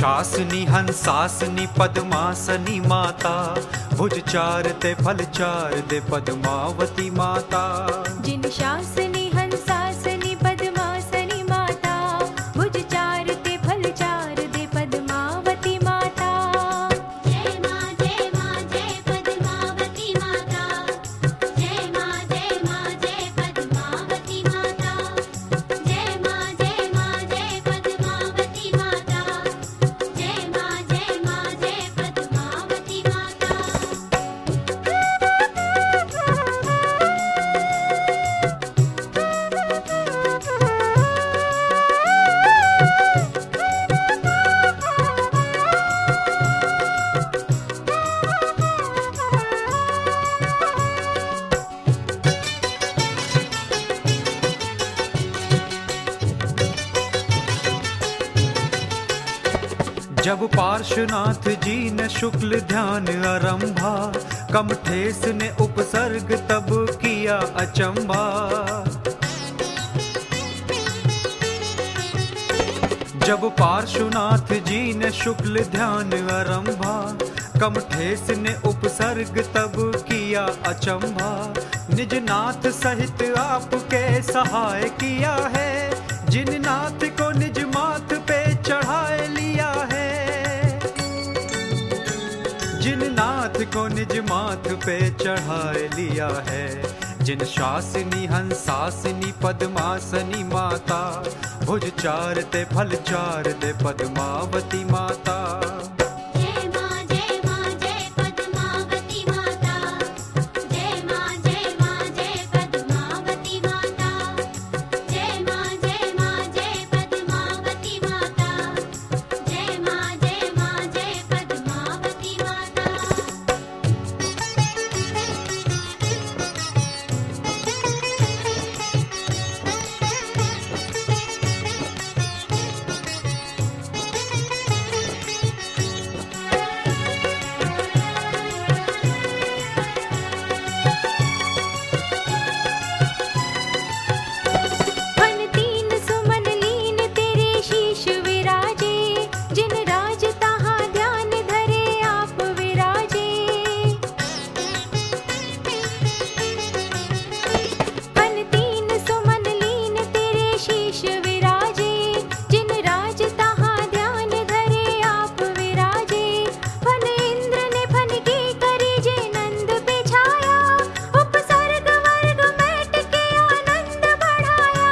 शासनी हंसासनी पद्मासनी माता, भुज चार ते फल चार दे पद्मावती माता। जिन शासनी हंसासनी पद्मासनी माता, भुज चार ते फल चार दे पद्मावती माता। जय मां जय मां जय पद्मावती माता, जय मां जय मां जय पद्मावती माता, जय मां जय मां जय पद्मावती माता, जय मां जय मां जय पद्मावती माता। जब पार्श्वनाथ जी ने शुक्ल ध्यान आरंभा, कमठेस ने उपसर्ग तब किया अचंभा। जब पार्श्वनाथ जी ने शुक्ल ध्यान आरंभा, कमठेस ने उपसर्ग तब किया अचंभा। निज नाथ सहित आपके सहाय किया है, जिन नाथ को निज माथ पे चढ़ाए लिया है। जिन नाथ को निज माथ पे चढ़ाए लिया है, जिन शासनी हंसासनी पद्मासनी माता, भुज चार ते फल चार दे पद्मावती माता। जय मां जय मां जय पद्मावती माता, जय मां जय मां जय पद्मावती माता, जय मां जय मां जय पद्मावती माता, जय मां जय मां जय पद्मावती माता। फन तीन सुमन लीन तेरे शीश विराजे, जिन राज तहाँ ध्यान धरे आप विराजे। फन तीन सुमन लीन तेरे शीश विराजे, जिन राज तहाँ ध्यान धरे आप विराजे। फन इंद्र ने फन की करी जे नंद पे छाया, उपसर्ग वर्ग मैट के आनंद बढ़ाया।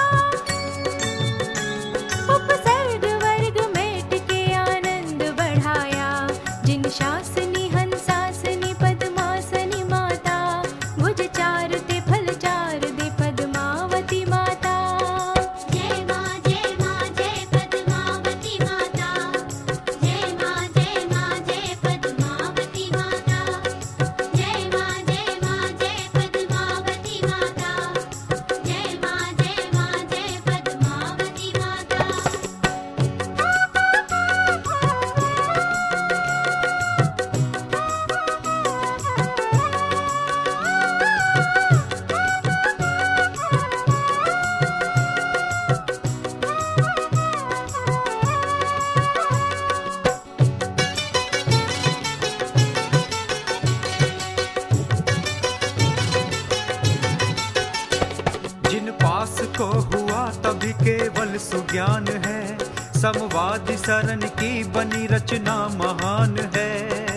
उपसर्ग वर्ग मैट के आनंद बढ़ाया। जिन शासनी हंसासनी पद्मासनी माता, भुज चार ते फल चार दे पद्मावती माता। जय मां जय मां जय पद्मावती माता, जय मां जय मां जय पद्मावती माता, जय मां जय मां जय पद्मावती माता, जय मां जय मां जय पद्मावती माता। जिन पास को हुआ तभी केवल सुज्ञान है, समवादि शरण की बनी रचना महान है।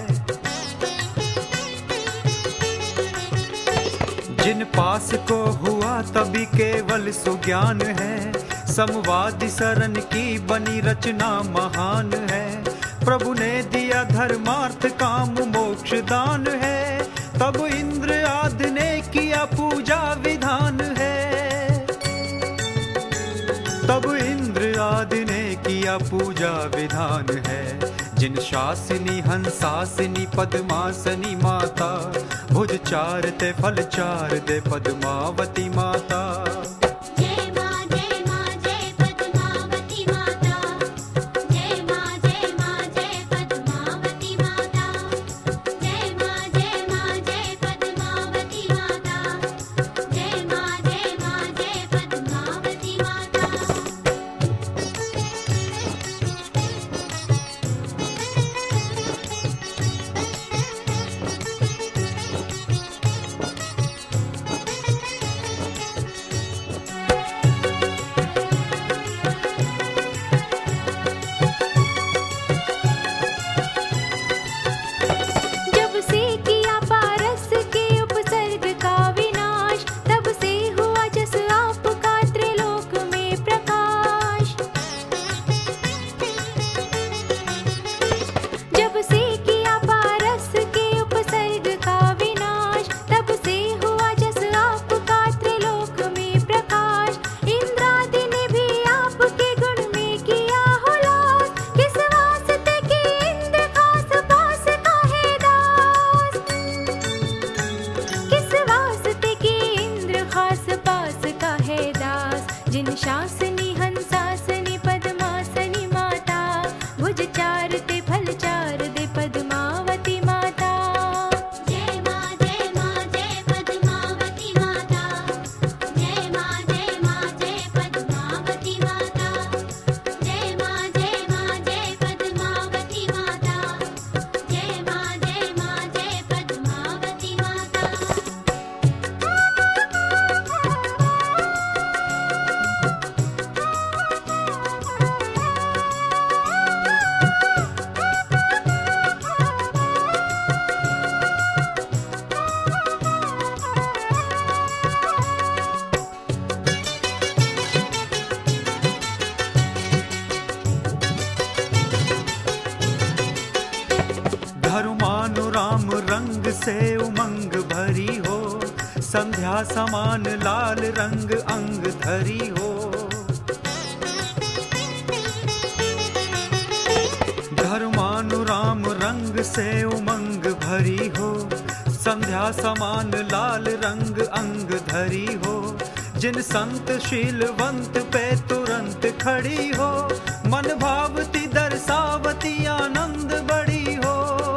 जिन पास को हुआ तभी केवल सुज्ञान है, समवादि शरण की बनी रचना महान है। प्रभु ने दिया धर्मार्थ काम मोक्ष दान है, तब इंद्र आदि ने किया पूजा विधान है। तब इंद्र आदि ने किया पूजा विधान है। जिन शासनी हंसासनी पद्मासनी माता, भुज चार ते फल चार दे पद्मावती माता। जय मां जय मां जय पद्मावती माता, जय मां जय मां जय पद्मावती माता, जय मां जय मां जय पद्मावती माता, जय मां जय मां जय पद्मावती माता। शासनी हंसासनी पद्मासनी माता भुज चार ते फल चार दे पद्मावती माता। जय मां जय पद्मावती माता। जय मां जय पद्मावती माता। जय मां जय पद्मावती माता। जय मां जय पद्मावती माता। धर्मानु राम रंग से उमंग भरी हो, संध्या समान लाल रंग अंग धरी हो। धर्मानु राम रंग से उमंग भरी हो, संध्या समान लाल रंग अंग धरी हो। जिन संत शीलवंत पे तुरंत खड़ी हो, मन भावती दर्शावती आनंद बड़ी हो।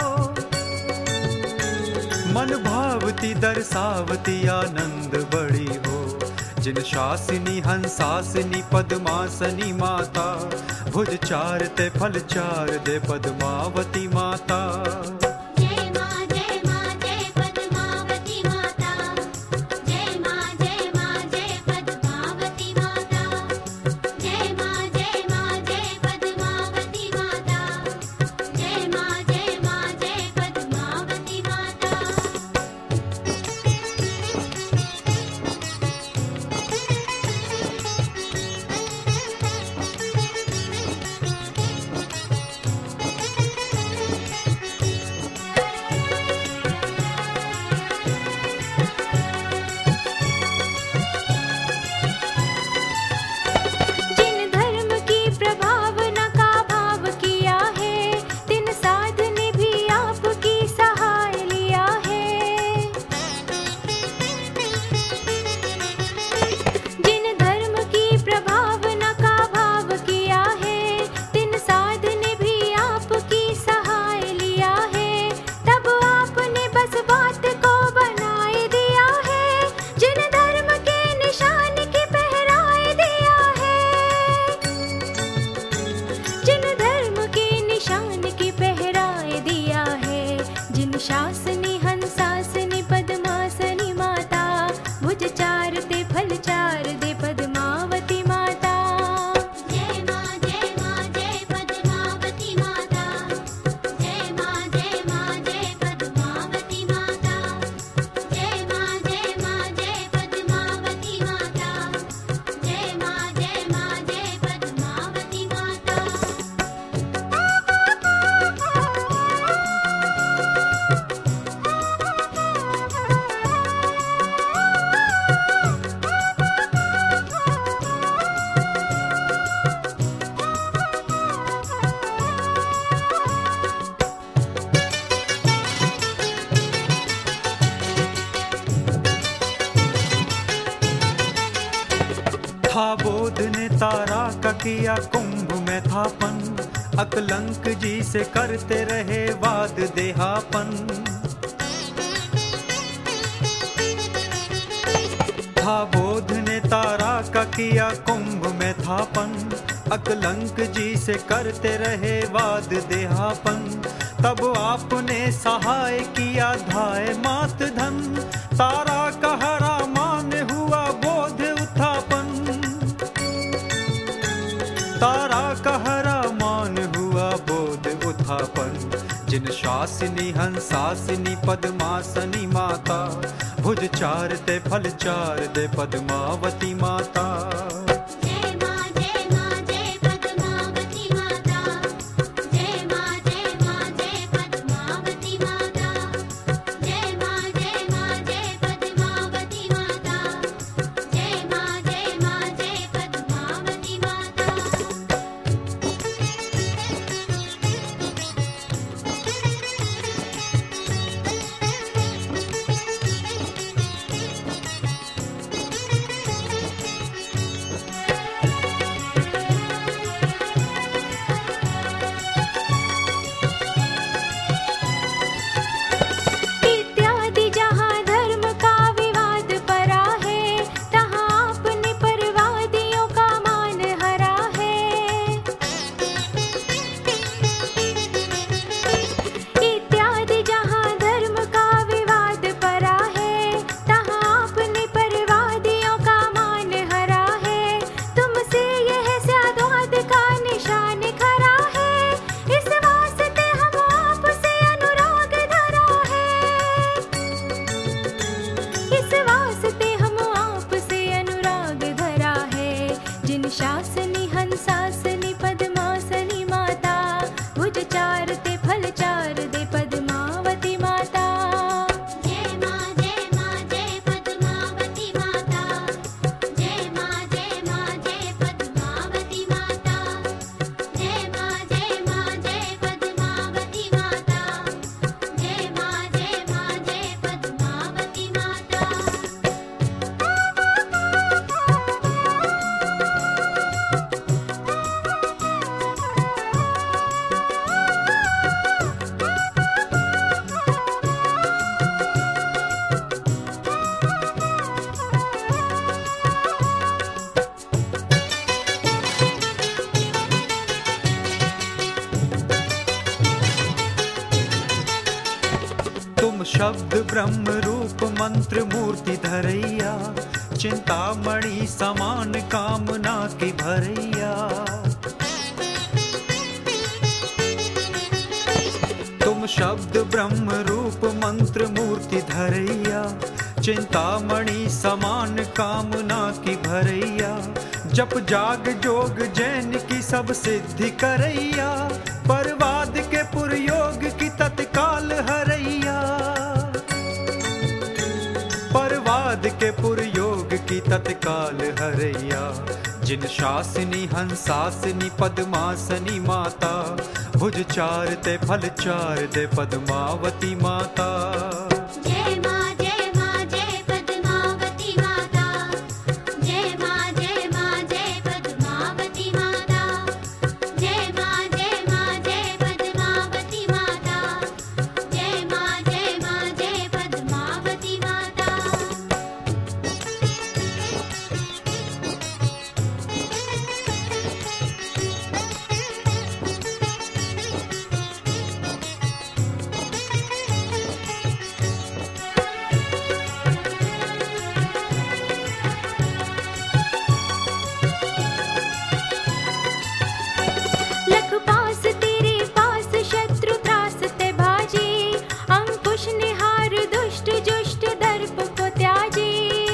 मन भावती दर्शावती आनंद बड़ी हो। जिन शासिनी हंसासिनी पद्मासनी माता भुज चार ते फल चार दे पद्मावती माता। जय मां जय पद्मावती माता। जय मां जय पद्मावती माता। जय मां जय पद्मावती माता। जय मां जय पद्मावती माता। जिन धर्म की प्रभावना का भाव किया है, तिन साधने भी आपकी सहाय लिया है। जिन धर्म की प्रभावना का भाव किया है, तिन साधने भी आपकी सहाय लिया है। तब आपने बस बात को बनाए दिया है, जिन धर्म के निशान की पहराए दिया है। जिन धर्म के निशान की पहराए दिया है। जिन शासनी हंसासनी पद्मासनी माता भुज चार ते फल चार दे पद्मावती माता। जय मां जय पद्मावती माता। जय मां जय पद्मावती माता। जय मां जय पद्मावती माता। जय मां जय पद्मावती माता। था बोध ने तारा का किया कुंभ में थापन, अकलंक जी से करते रहे वाद देहापन। था बोध ने तारा का किया कुंभ में थापन, अकलंक जी से करते रहे वाद देहापन। तब आपने सहाय किया धाय मात धन, तारा का हरा मान हुआ बोध उत्थापन। तारा का हरा मान हुआ बोध उत्थापन। जिन शासिनी हंसासिनी पद्मासनी माता भुज चार ते फल चार दे पद्मावती माता। जय मां जय पद्मावती माता। जय मां जय पद्मावती माता। जय मां जय पद्मावती माता। जय मां जय पद्मावती माता। शब्द ब्रह्म रूप मंत्र मूर्ति धरैया, चिंतामणि समान कामना की भरैया। तुम शब्द ब्रह्म रूप मंत्र मूर्ति धरैया, चिंतामणि समान कामना की भरैया। जप जाग जोग जैन की सब सिद्धि करैया, परवाद के पुरयोग की तत्काल हरैया। परवाद के पुरयोग की तत्काल हरैया। जिन शासिनी हंसासिनी पद्मासनी माता, भुज चार ते फल चार दे पद्मावती माता। जय मां जय पद्मावती माता। जय मां जय पद्मावती माता। जय मां जय पद्मावती माता। जय मां जय पद्मावती माता। लख पास तेरे पास शत्रु त्रास ते भाजे, अंकुश निहार दुष्ट जुष्ट दर्प को त्याजे।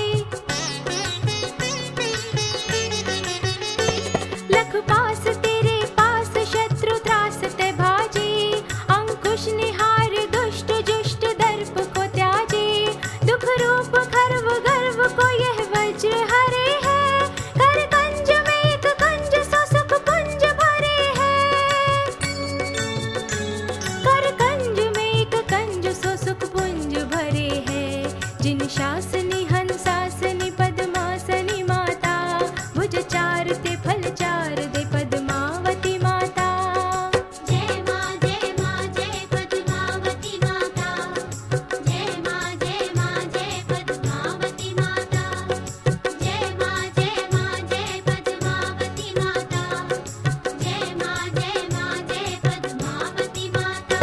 लख पास तेरे पास शत्रु त्रास ते भाजे, अंकुश निहार दुष्ट जुष्ट दर्प को त्याजे। दुख रूप खर्व गर्व को यह वज्र हरे है, कर कंज में एक कंज सो सुख पुंज भरे है। कर कंज में एक कंज सो सुख पुंज भरे है। जिन शासनी हंसासनी पद्मासनी माता, भुज चार ते फल चार दे पद्मावती माता। जय मां जय पद्मावती माता। जय मां जय पद्मावती माता। जय मां जय पद्मावती माता। जय मां जय पद्मावती माता।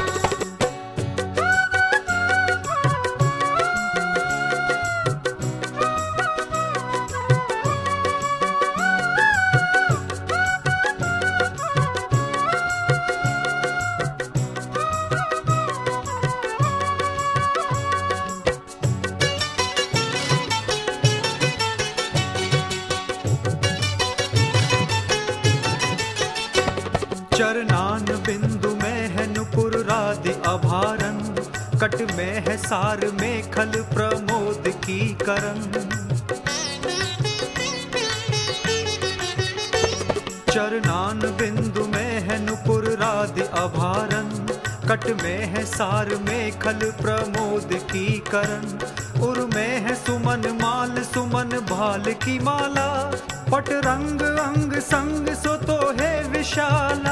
चरनान बिंदु में है नुपुर राधि आभारण, कट में है सार में खल प्रमोद की करन। चरनान बिंदु में है नुपुर राधि आभारण, कट में है सार में खल प्रमोद की करन। उर में है सुमन माल सुमन भाल की माला, पट रंग अंग संग सो तो है विशाला।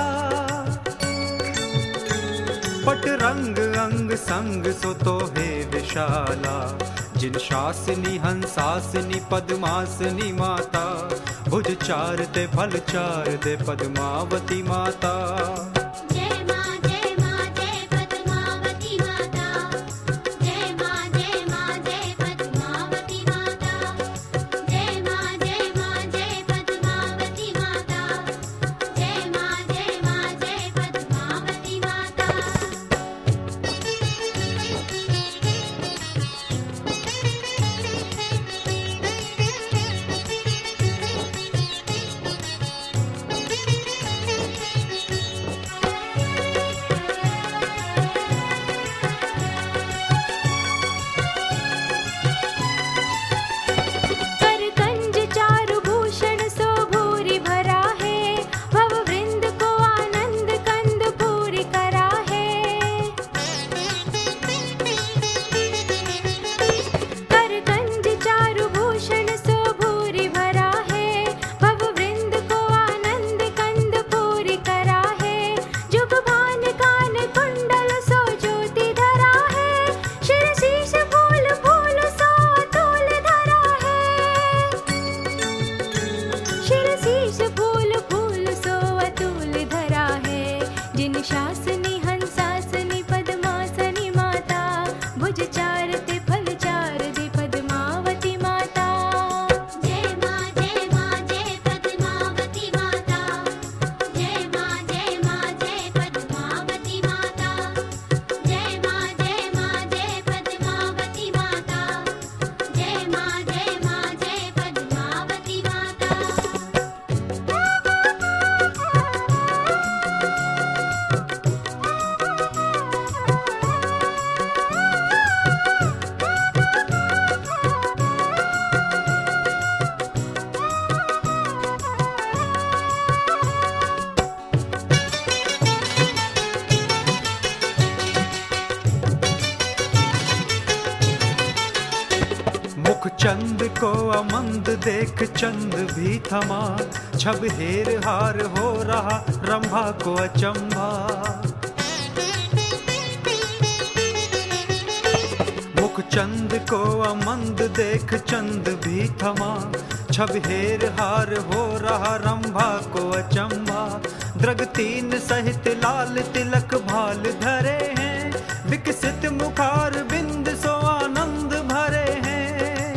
पट रंग अंग संग सो तो है विशाला। जिन शासिनी हंसासिनी पद्मासनी माता, भुज चार ते फल चार दे पद्मावती माता। जय मां जय पद्मावती माता। जय मां जय पद्मावती माता। जय मां जय पद्मावती माता। जय मां जय पद्मावती माता। मुख चंद को अमंद देख चंद भी थमा, छब हेर हार हो रहा रंभा को अचंभा। मुख चंद को अमंद देख चंद भी थमा, छब हेर हार हो रहा रंभा को अचंभा। द्रग तीन सहित लाल तिलक भाल धरे हैं, विकसित मुखार बिंद सो आनंद भरे हैं।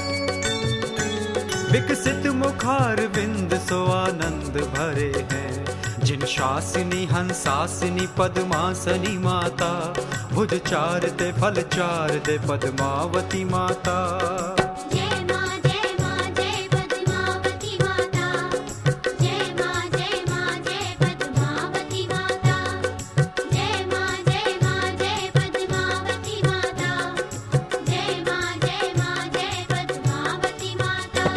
विकसित मुखार बिंद सो आनंद भरे हैं। जिन शासिनी हंसासिनी पद्मासनी माता, भुज चार दे फल चार दे पद्मावती माता। जय मां जय मां जय पद्मावती माता, जय मां जय मां जय पद्मावती माता, जय मां जय मां जय पद्मावती माता, जय मां जय मां जय पद्मावती माता।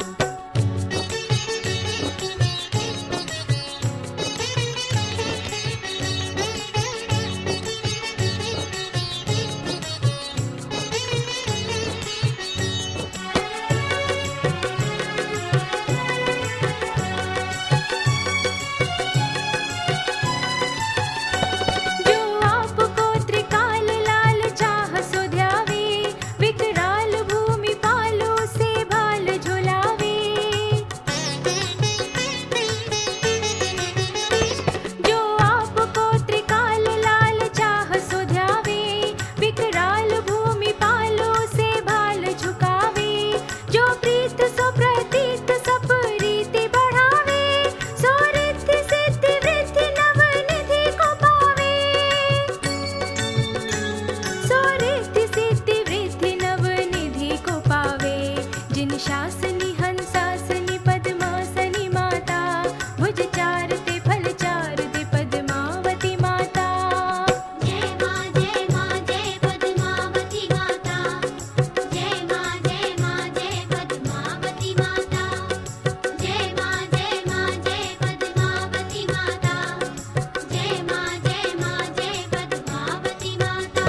जो आपको त्रिकाल लाल चाह सो ध्यावे, विकराल भूमि पालो से भाल झुलावे। जो आपको त्रिकाल लाल चाह सो ध्यावे, विकराल भूमि पालो से भाल झुकावे। जो प्रीत सो प्रतीत सब रीति बढ़ावे, सो रिद्धि सिद्धि वृद्धि नवनिधि को पावे। सो रिद्धि सिद्धि वृद्धि नवनिधि को पावे। जिन शासनी हंसासनी पद्मासनी माता, भुज चार ते फल चार दे पद्मावती माता। जय मां जय पद्मावती माता, जय मां जय पद्मावती माता, जय मां जय पद्मावती माता, जय मां जय पद्मावती माता।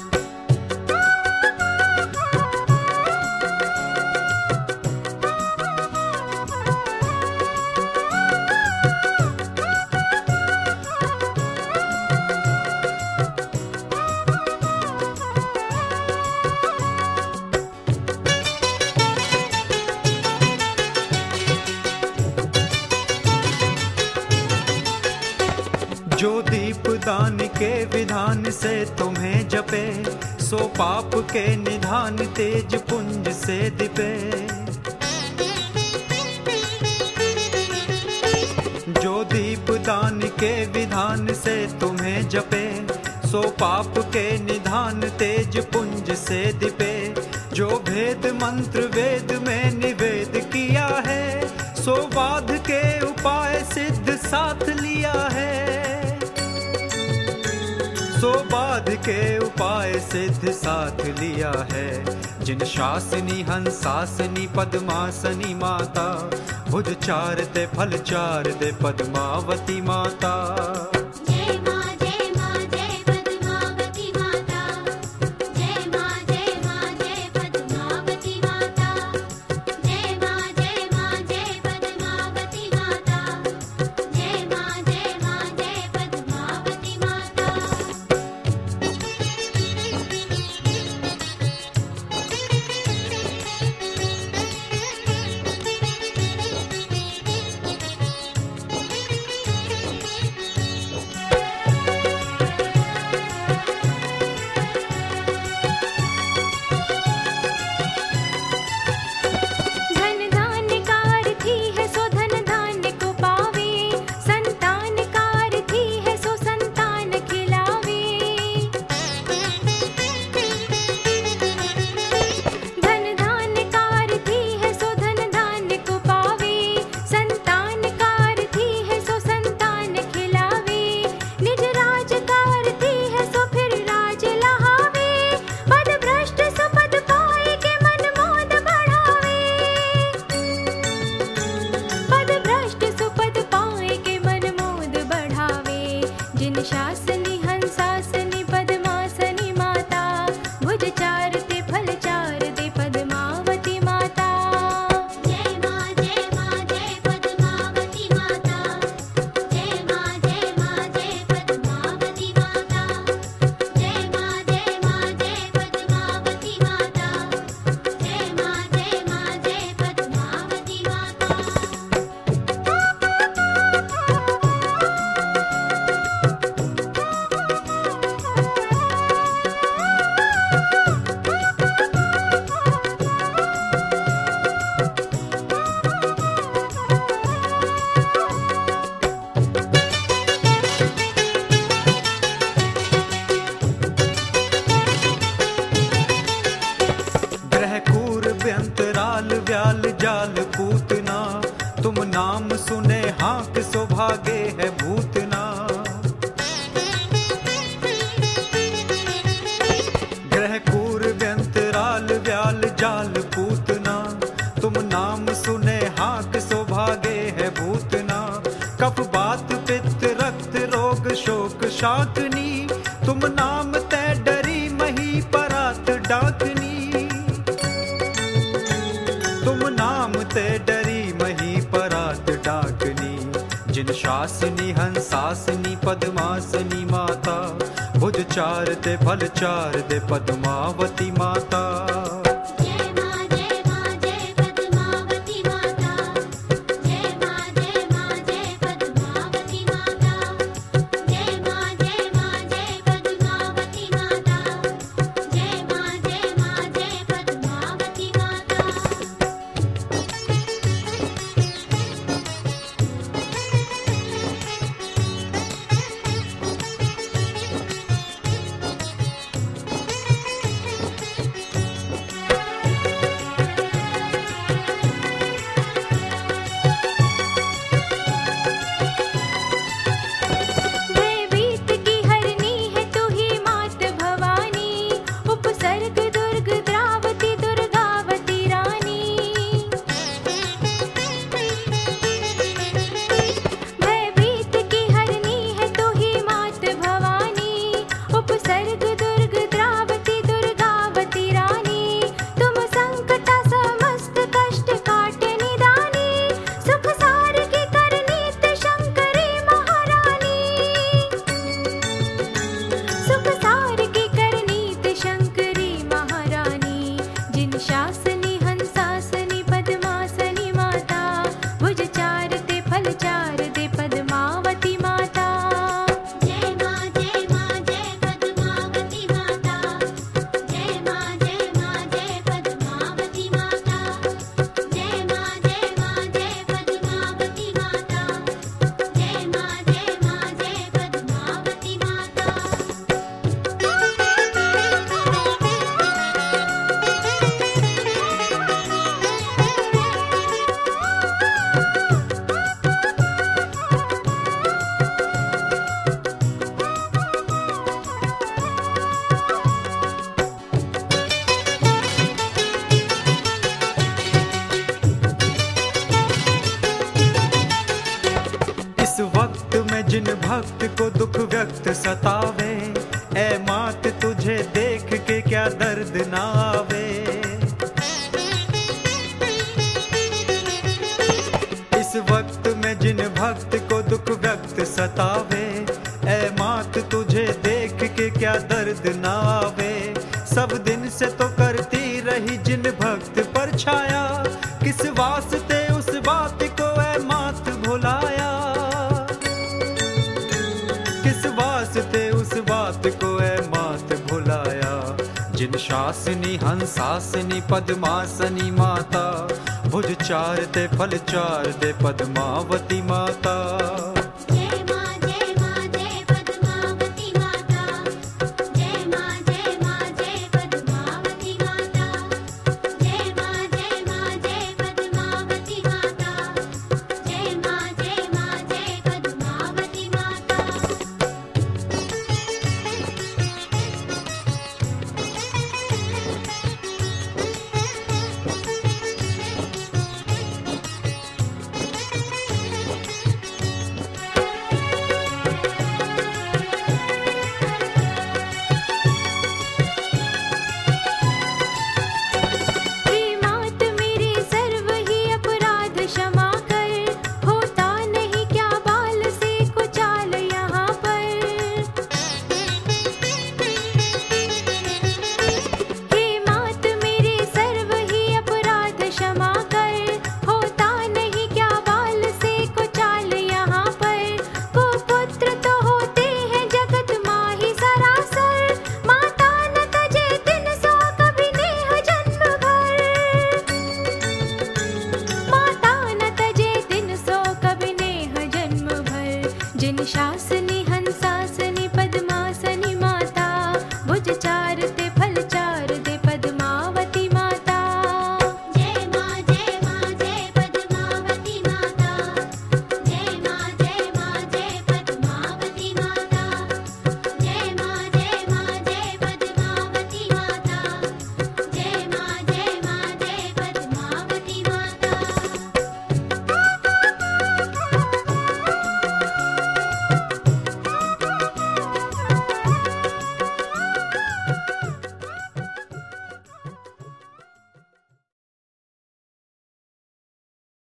जो दीप दान के विधान से तुम्हें जपे, सो पाप के निधान तेज पुंज से दिपे। जो दीप दान के विधान से तुम्हें जपे, सो पाप के निधान तेज पुंज से दिपे। जो भेद मंत्र वेद में निवेद किया है, सो बाध के उपाय सिद्ध साथ लिया है। सो बाध के उपाय सिद्ध साथ लिया है। जिन शासिनी हंसासनी पद्मासनी माता, भुज चार दे फल चार दे पद्मावती माता। जय मां जय पद्मावती माता, जय मां जय पद्मावती माता, जय मां जय पद्मावती माता, जय मां जय पद्मावती माता। अंतराल व्याल जाल पूतना, तुम नाम सुने हाँक सौभागे है भूतना। ग्रह कूर्म अंतराल व्याल जाल पूतना, तुम नाम सुने हाँक सौभागे है भूतना। कफ बात पित्त रक्त रोग शोक शाकनी, तुम नाम तै डरी मही परात डाकनी। तुम नाम ते डरी मही परात डाकनी। जिन शासनी हंसासनी पद्मासनी माता, भुज चार दे फल चार दे पद्मावती माता। जय मां जय पद्मावती माता, जय मां जय पद्मावती माता, जय मां जय पद्मावती माता, जय मां जय पद्मावती माता। भयभीत की हरनी है तू ही मात भवानी, उपसर्ग दुर्ग द्रावती दुर्गावती रानी। भयभीत की हरनी है तू ही मात भवानी, उपसर्ग दुर्ग द्रावती दुर्गावती रानी। तुम संकट समस्त कष्ट काट निदानी, सुख सार की करनीत शंकरी महारानी। सुख सार की करनीत शंकरी महारानी। जिन शासनी हंसासनी पद्मासनी माता, भुज चार ते फल चार दे पद्मावती माता। जय मां जय पद्मावती माता, जय मां जय पद्मावती माता, जय मां जय पद्मावती माता, जय मां जय पद्मावती माता। इस वक्त में जिन भक्त को दुख व्यक्त सतावे, ऐ मात तुझे देख के क्या दर्द ना आवे। इस वक्त में जिन भक्त को दुख व्यक्त सतावे, ऐ मात तुझे देख के क्या दर्द ना आवे। सब दिन से तो करती रही जिन भक्त पर छाया, किस वास्ते उस बात को ऐ मात भुलाया। किस वास्ते उस बात को ऐ मात भुलाया। जिन शासनी हंसासनी पद्मासनी माता, भुज चार ते फल चार दे पद्मावती माता।